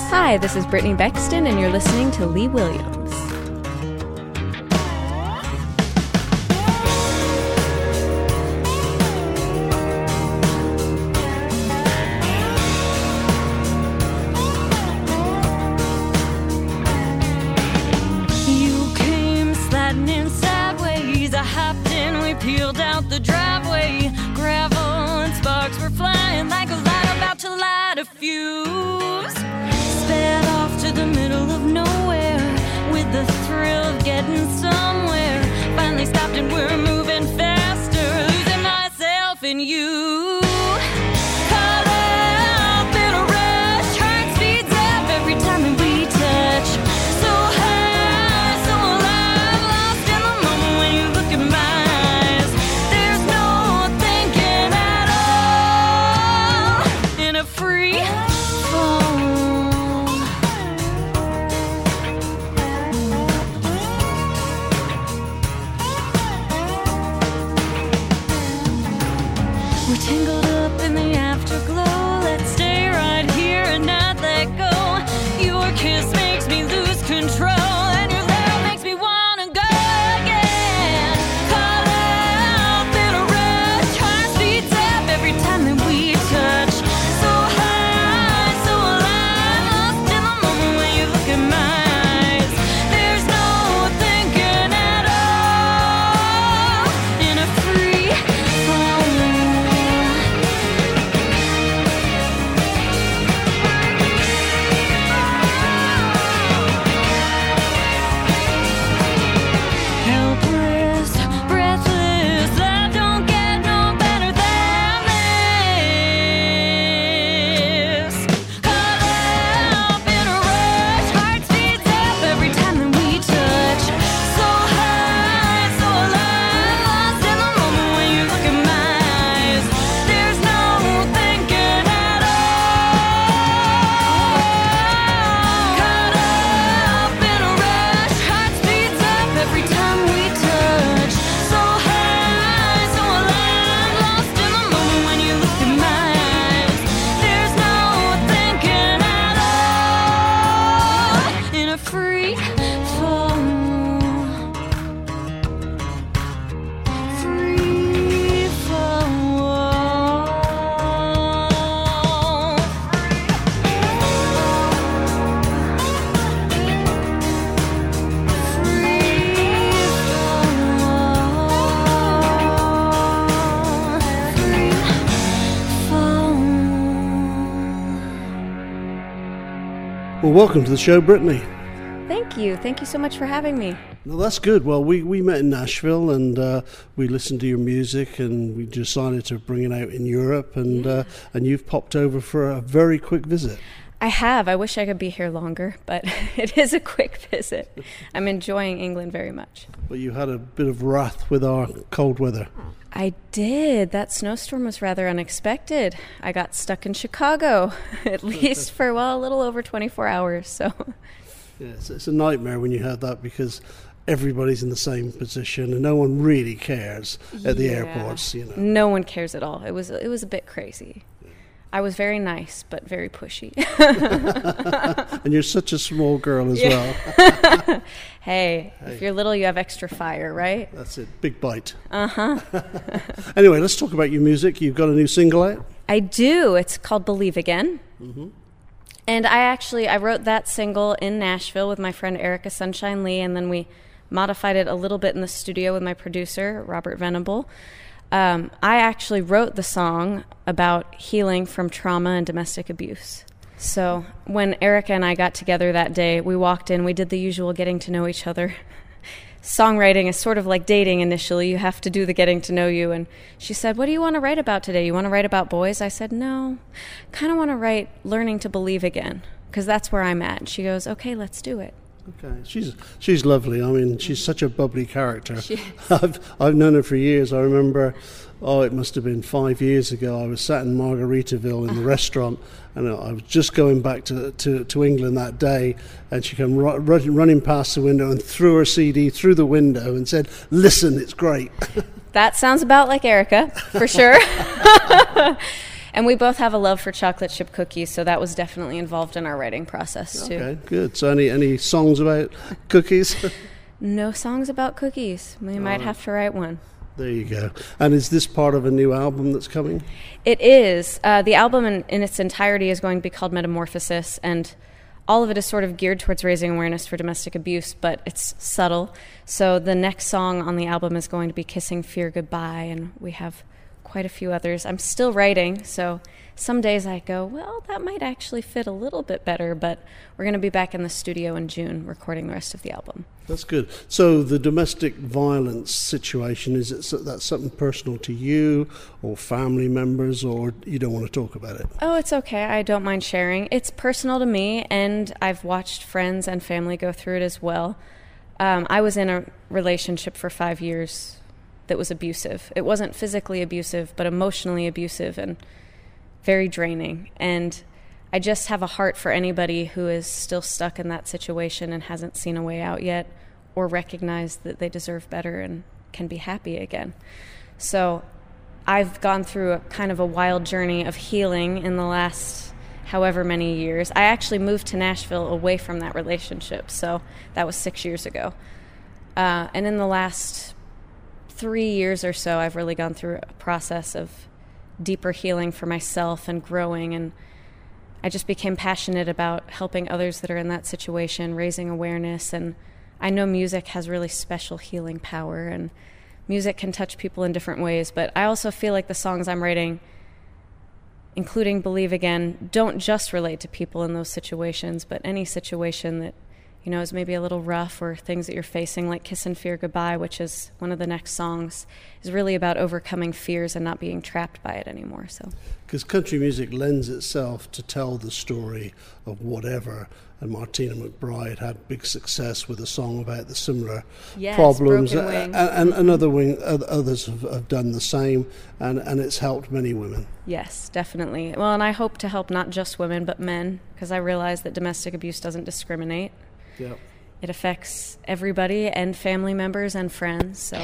Hi, this is Brittany Bexton, and you're listening to Lee Williams. You came sliding in sideways. I hopped in, we peeled out the driveway. Gravel and sparks were flying like a light about to light a fuse. Sped off to the middle of nowhere with the thrill of getting somewhere. Finally stopped and we're moving faster, losing myself in you. Caught up in a rush, heart speeds up every time that we touch. So high, so alive, lost in the moment when you look at my eyes. There's no thinking at all in a free fall. We're tangled up in the afterglow. Let's stay right here and not let go. Your kiss makes me lose control, and your love makes me wanna go again. Caught up in a rush, heart speeds up every time that we touch. So high, so alive, lost in the moment when you look at my eyes. There's no thinking at all in a free fall. Helpless, breathless, life don't get no better than this. Caught up in a rush, heart speeds up every time that we touch. So high, so alive, lost in the moment when you look at my eyes. There's no thinking at all. Caught up in a rush, heart speeds up every time we touch. So high, so alive, lost in the moment when you look at my eyes. There's no thinking at all in a free fall. Free fall. Well, welcome to the show, Brittany. Thank you. Thank you so much for having me. Well, that's good. Well, we met in Nashville, and we listened to your music, and we decided to bring it out in Europe, and you've popped over for a very quick visit. I have. I wish I could be here longer, but it is a quick visit. I'm enjoying England very much. But you had a bit of wrath with our cold weather. I did. That snowstorm was rather unexpected. I got stuck in Chicago, at least for, a little over 24 hours. So, Yeah, it's a nightmare when you have that because everybody's in the same position and no one really cares at the airports. You know, no one cares at all. It was a bit crazy. I was very nice, but very pushy. and you're such a small girl as well. Hey, if you're little, you have extra fire, right? That's it. Big bite. Uh-huh. Anyway, let's talk about your music. You've got a new single out? I do. It's called Believe Again. Mm-hmm. And I wrote that single in Nashville with my friend Erica Sunshine Lee, and then we modified it a little bit in the studio with my producer, Robert Venable. I actually wrote the song about healing from trauma and domestic abuse. So when Erica and I got together that day, we walked in, we did the usual getting to know each other. Songwriting is sort of like dating initially. You have to do the getting to know you. And she said, what do you want to write about today? You want to write about boys? I said, no, kind of want to write learning to believe again, because that's where I'm at. And she goes, okay, let's do it. Okay, she's lovely. I mean, she's such a bubbly character. She is. I've known her for years. I remember, it must have been 5 years ago. I was sat in Margaritaville in the restaurant, and I was just going back to England that day, and she came running past the window and threw her CD through the window and said, "Listen, it's great." That sounds about like Erica, for sure. And we both have a love for chocolate chip cookies, so that was definitely involved in our writing process too. Okay, good. So any songs about cookies? No songs about cookies. We might have to write one. There you go. And is this part of a new album that's coming? It is. The album in its entirety is going to be called Metamorphosis, and all of it is sort of geared towards raising awareness for domestic abuse, but it's subtle. So the next song on the album is going to be Kissing Fear Goodbye, and we have quite a few others. I'm still writing, so some days I go, well, that might actually fit a little bit better, but we're going to be back in the studio in June recording the rest of the album. That's good. So the domestic violence situation, is it that something personal to you or family members, or you don't want to talk about it? Oh, it's okay. I don't mind sharing. It's personal to me, and I've watched friends and family go through it as well. I was in a relationship for 5 years that was abusive. It wasn't physically abusive, but emotionally abusive and very draining. And I just have a heart for anybody who is still stuck in that situation and hasn't seen a way out yet, or recognized that they deserve better and can be happy again. So I've gone through a kind of a wild journey of healing in the last however many years. I actually moved to Nashville away from that relationship, so that was 6 years ago. And in the last 3 years or so, I've really gone through a process of deeper healing for myself and growing, and I just became passionate about helping others that are in that situation, raising awareness, and I know music has really special healing power, and music can touch people in different ways, but I also feel like the songs I'm writing, including Believe Again, don't just relate to people in those situations, but any situation that, you know, is maybe a little rough, or things that you're facing, like Kissing Fear Goodbye, which is one of the next songs, is really about overcoming fears and not being trapped by it anymore. So, because country music lends itself to tell the story of whatever, and Martina McBride had big success with a song about the similar problems, Broken Wing. and others have done the same, and it's helped many women. Yes, definitely. Well, and I hope to help not just women, but men, because I realize that domestic abuse doesn't discriminate. Yep. It affects everybody and family members and friends. So.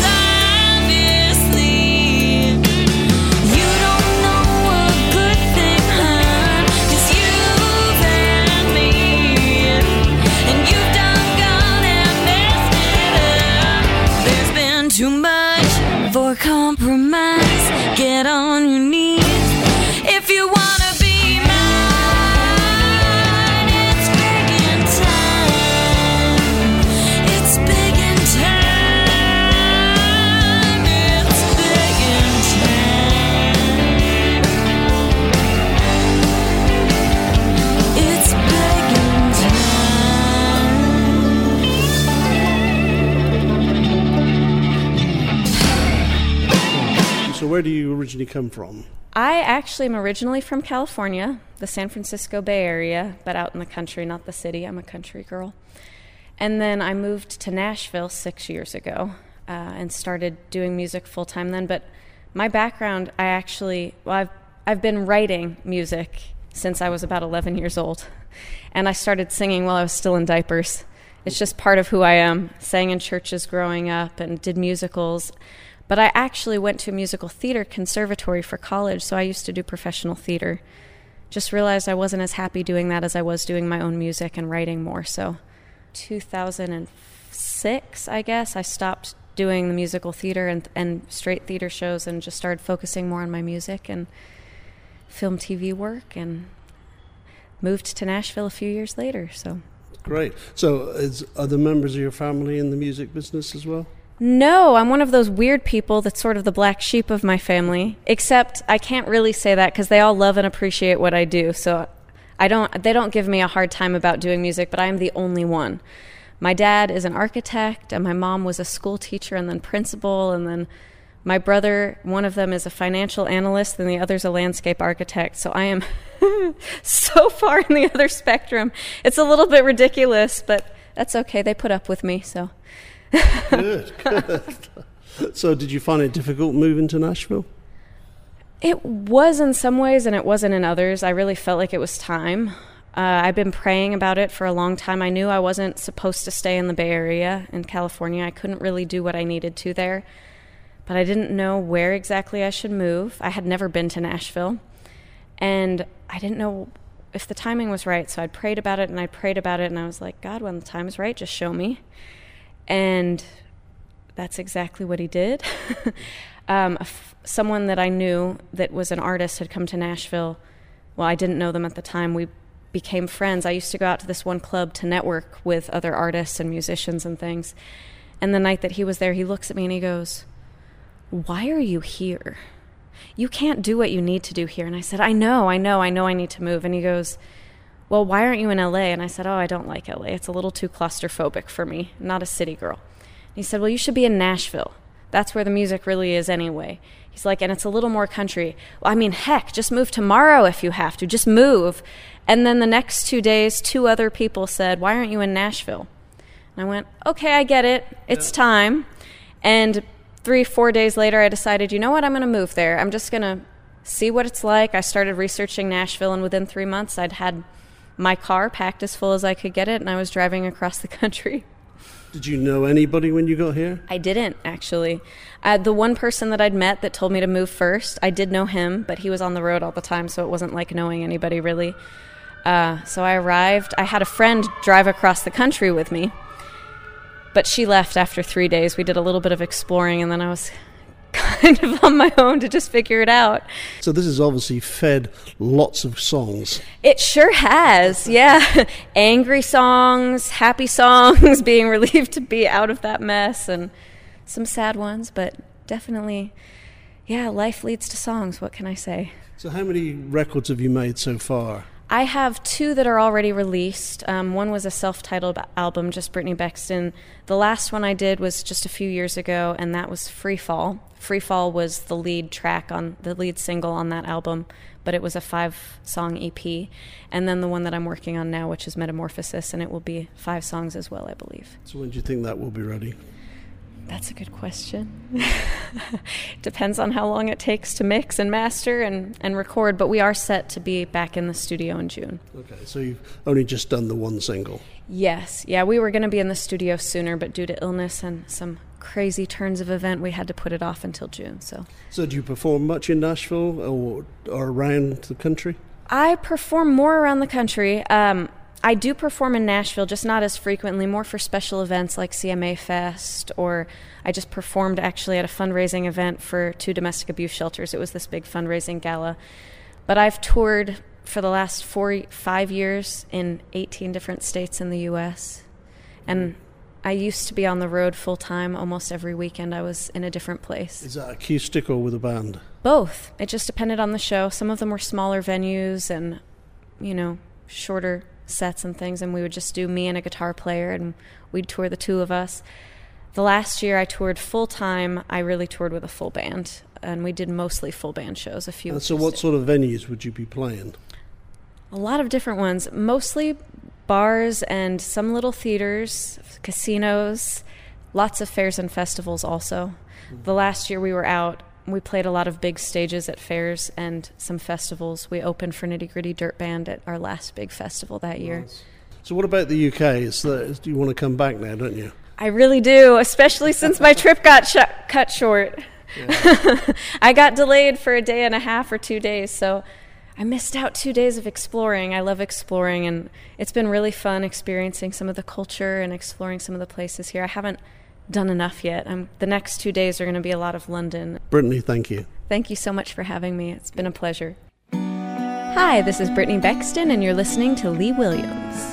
You don't know a good thing. where do you originally come from? I actually am originally from California, the San Francisco Bay Area, but out in the country, not the city. I'm a country girl. And then I moved to Nashville 6 years ago and started doing music full-time then. But my background, I've been writing music since I was about 11 years old. And I started singing while I was still in diapers. It's just part of who I am. Sang in churches growing up and did musicals. But I actually went to a musical theater conservatory for college, so I used to do professional theater. Just realized I wasn't as happy doing that as I was doing my own music and writing more. So 2006, I guess, I stopped doing the musical theater and straight theater shows and just started focusing more on my music and film, TV work, and moved to Nashville a few years later. So great. So are the members of your family in the music business as well? No, I'm one of those weird people that's sort of the black sheep of my family, except I can't really say that because they all love and appreciate what I do. So they don't give me a hard time about doing music, but I am the only one. My dad is an architect, and my mom was a school teacher and then principal, and then my brother, one of them is a financial analyst and the other's a landscape architect. So I am so far in the other spectrum. It's a little bit ridiculous, but that's okay. They put up with me, so... Good. So did you find it difficult moving to Nashville? It was in some ways and it wasn't in others. I really felt like it was time. I've been praying about it for a long time. I knew I wasn't supposed to stay in the Bay Area in California. I couldn't really do what I needed to there, but I didn't know where exactly I should move. I had never been to Nashville, and I didn't know if the timing was right. So I'd prayed about it and I was like, God, when the time is right, just show me. And that's exactly what he did. Someone that I knew that was an artist had come to Nashville. Well, I didn't know them at the time. We became friends. I used to go out to this one club to network with other artists and musicians and things. And the night that he was there, he looks at me and he goes, "Why are you here? You can't do what you need to do here." And I said, I know I need to move. And he goes, "Well, why aren't you in LA?" And I said, "Oh, I don't like LA. It's a little too claustrophobic for me. Not a city girl." And he said, "Well, you should be in Nashville. That's where the music really is anyway." He's like, "And it's a little more country." Well, I mean, heck, just move tomorrow if you have to. Just move. And then the next 2 days, 2 other people said, "Why aren't you in Nashville?" And I went, okay, I get it. It's time. And 3-4 days later, I decided, you know what? I'm going to move there. I'm just going to see what it's like. I started researching Nashville, and within 3 months, I'd had my car packed as full as I could get it, and I was driving across the country. Did you know anybody when you got here? I didn't, actually. The one person that I'd met that told me to move first, I did know him, but he was on the road all the time, so it wasn't like knowing anybody, really. So I arrived. I had a friend drive across the country with me, but she left after 3 days. We did a little bit of exploring, and then I was kind of on my own to just figure it out. So this has obviously fed lots of songs. It sure has, yeah. Angry songs, happy songs, being relieved to be out of that mess, and some sad ones, but definitely, yeah, life leads to songs. What can I say? So how many records have you made so far? I have 2 that are already released. One was a self-titled album, just Brittany Bexton. The last one I did was just a few years ago, and that was Free Fall. Free Fall was the lead single on that album, but it was a 5-song EP. And then the one that I'm working on now, which is Metamorphosis, and it will be 5 songs as well, I believe. So when do you think that will be ready? That's a good question. Depends on how long it takes to mix and master and record, but we are set to be back in the studio in June. Okay, so you've only just done the one single? Yes. Yeah, we were going to be in the studio sooner, but due to illness and some crazy turns of event, we had to put it off until June. So do you perform much in Nashville or around the country? I perform more around the country. I do perform in Nashville, just not as frequently, more for special events like CMA Fest, or I just performed actually at a fundraising event for 2 domestic abuse shelters. It was this big fundraising gala. But I've toured for the last 5 years in 18 different states in the U.S., and I used to be on the road full-time. Almost every weekend I was in a different place. Is that acoustic or with a band? Both. It just depended on the show. Some of them were smaller venues and, shorter sets and things, and we would just do me and a guitar player, and we'd tour the 2 of us. The last year I toured full-time. I really toured with a full band. and we did mostly full band shows. A few. And so what sort of venues would you be playing? A lot of different ones, mostly bars and some little theaters, casinos, lots of fairs and festivals also. The last year we were out, we played a lot of big stages at fairs and some festivals. We opened for Nitty Gritty Dirt Band at our last big festival that year. Nice. So what about the UK? You want to come back now, don't you? I really do, especially since my trip got cut short. Yeah. I got delayed for a day and a half or 2 days, so I missed out 2 days of exploring. I love exploring, and it's been really fun experiencing some of the culture and exploring some of the places here. I haven't done enough yet. The next 2 days are going to be a lot of London. Brittany, thank you. Thank you so much for having me. It's been a pleasure. Hi, this is Brittany Bexton, and you're listening to Lee Williams.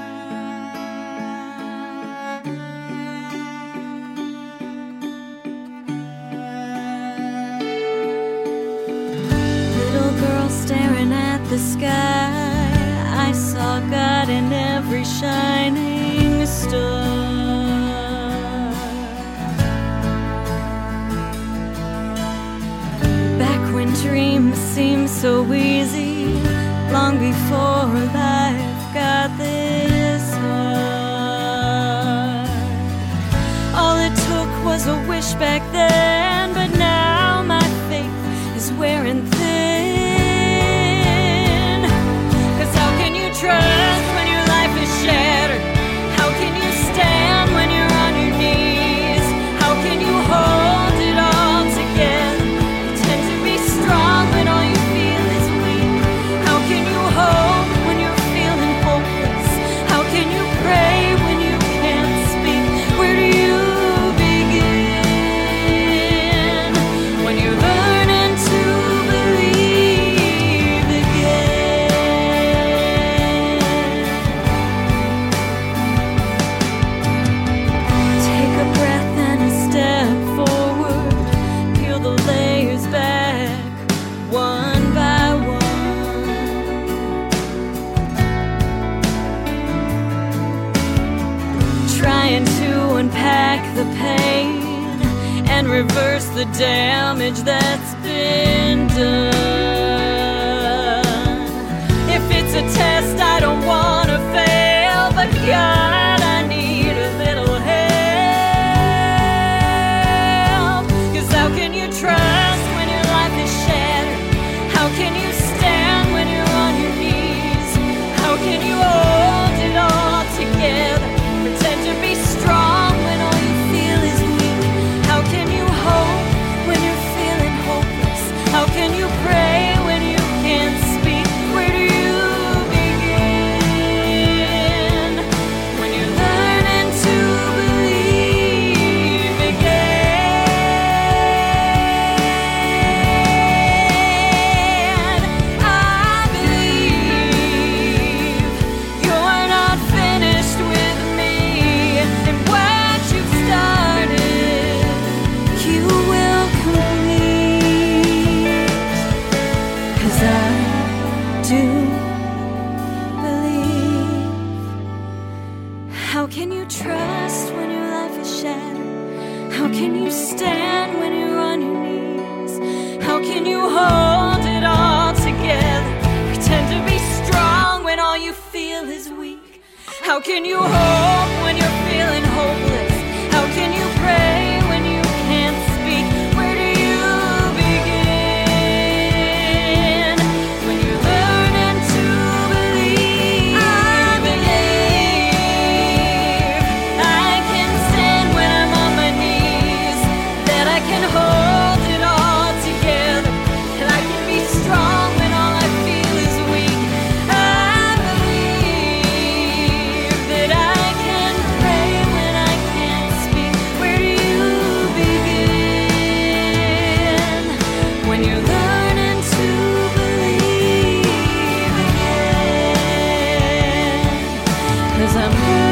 Staring at the sky, I saw God in every shining star. Back when dreams seemed so easy, long before life got this hard. All it took was a wish back then, but now my faith is wearing thin. Trust when your life is shattered. How can you stand when you're on your knees? How can you hold it all together? Pretend to be strong when all you feel is weak. How can you hope when you're feeling hopeless? How can you pray when you can't speak? Where do you begin when you're learning to believe again? Unpack the pain and reverse the damage that's been done. If it's a test I don't want to fail, but God, I need a little help. 'Cause how can you trust when your life is shattered? How can you stand when you're on your knees? How can you hold it all together? Pretend to be strong when all you feel is weak. How can you hope when you're feeling hopeless? How can you pray when you can't speak? Where do you begin when you're learning to believe again? I believe you're not finished with me, and what you've started, you will complete. 'Cause I do believe. How can you trust when your life is shattered? How can you stand when you're on your knees? How can you hold it all together? Pretend to be strong when all you feel is weak. How can you hope when you're feeling hopeless? How can you pray when you can't speak? Where do you begin when you're learning to believe? I believe I can stand when I'm on my knees, that I can hold it all together, and I can be strong when all I feel is weak. I believe that I can pray when I can't speak. Where do you begin when you're learning to believe again? 'Cause I'm